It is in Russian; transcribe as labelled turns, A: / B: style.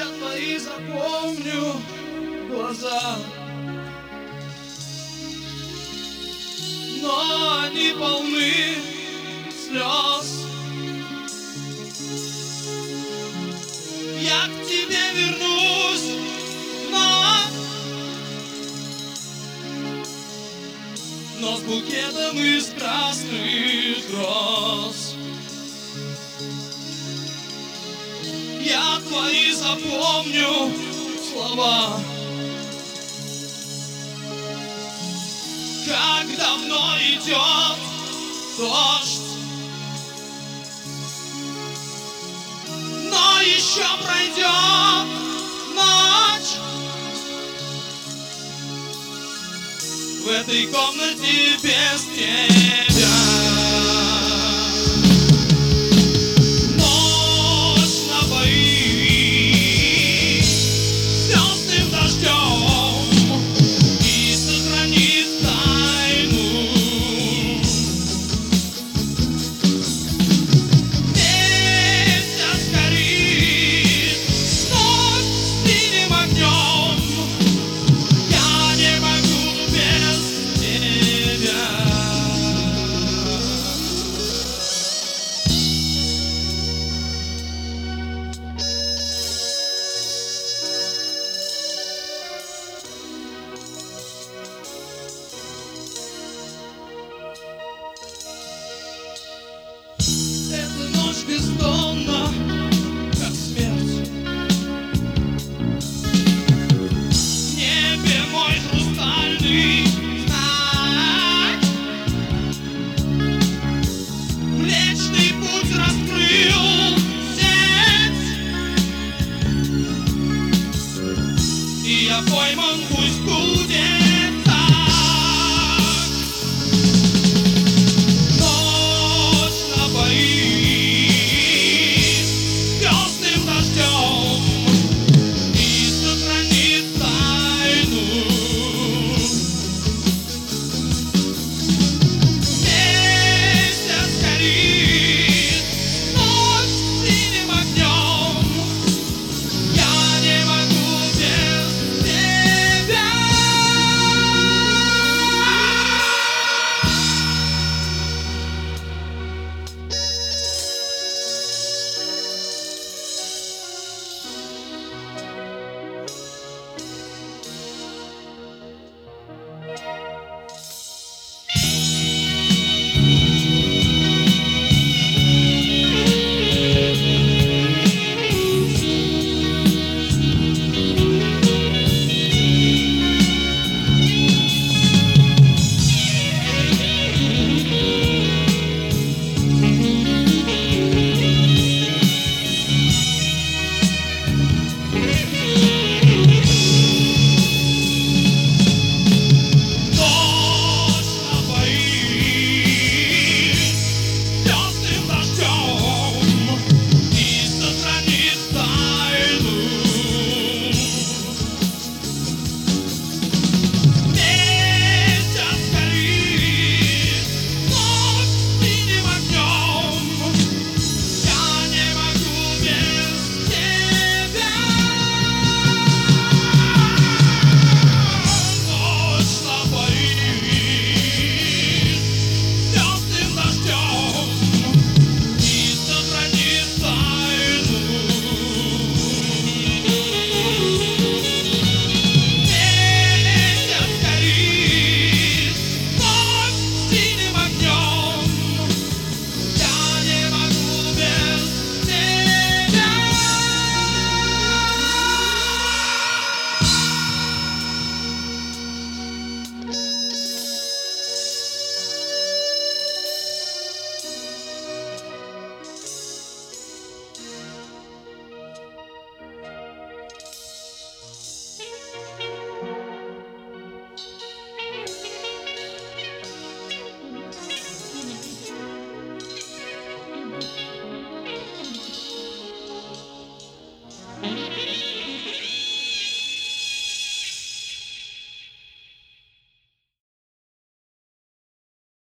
A: твои запомню глаза, но они полны слез. Я к тебе вернусь вновь, но с букетом из красных роз. Я твои запомню слова, как давно идет дождь, но еще пройдет ночь. В этой комнате без тебя. Эта ночь бездонна, как смерть. В небе мой хрустальный знак. Млечный путь раскрыл сеть, и я пойман, пусть будет.